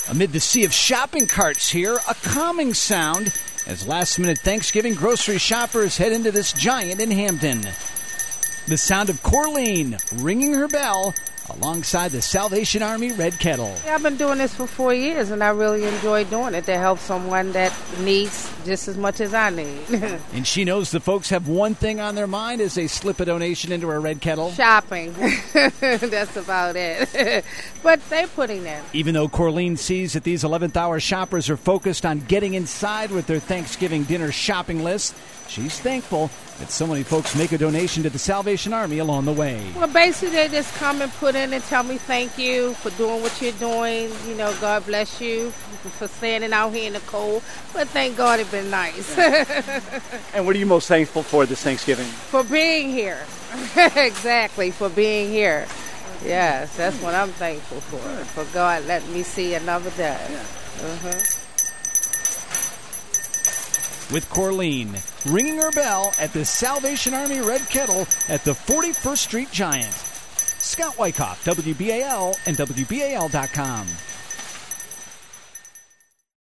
Amid the sea of shopping carts here, a calming sound as last-minute Thanksgiving grocery shoppers head into this giant in Hampton. The sound of Corleen ringing her bell alongside the Salvation Army Red Kettle. Yeah, I've been doing this for 4 years, and I really enjoy doing it to help someone that needs just as much as I need. And she knows the folks have one thing on their mind as they slip a donation into her Red Kettle. Shopping. That's about it. But they're putting in. Even though Corleen sees that these 11th hour shoppers are focused on getting inside with their Thanksgiving dinner shopping list, she's thankful that so many folks make a donation to the Salvation Army along the way. Well, basically, they just come and put in and tell me thank you for doing what you're doing. You know, God bless you for standing out here in the cold. But thank God it's been nice. And what are you most thankful for this Thanksgiving? For being here. Exactly, for being here. Yes, that's what I'm thankful for. For God letting me see another day. With Corleen ringing her bell at the Salvation Army Red Kettle at the 41st Street Giant. Scott Wyckoff, WBAL and WBAL.com.